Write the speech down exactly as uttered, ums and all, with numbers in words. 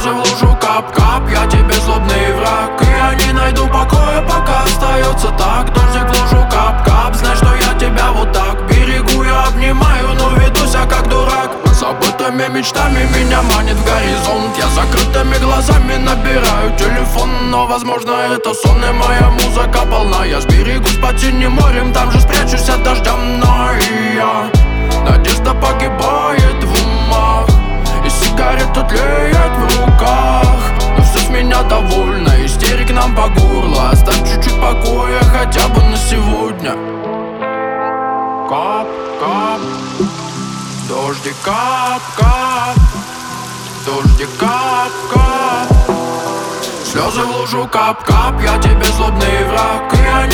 Слезы в лужу, кап-кап, я тебе злобный враг. И я не найду покоя, пока остается так. Дождик в лужу, кап-кап, знай, что я тебя вот так берегу, я обнимаю, но веду себя как дурак. Забытыми мечтами меня манит в горизонт. Я закрытыми глазами набираю телефон, но возможно это сон, и моя музыка полна. Я сберегусь под синим морем, там же спрячусь от дождя. Но и я, надежда погибает в умах, и сигарета тлеет в руках. Но все с меня довольно, истерик нам по горло. Оставь чуть-чуть покоя хотя бы на сегодня. Кап, кап, дождик, кап, кап, дождик, кап, кап. Слезы в лужу, кап, кап, я тебе злобный враг. И я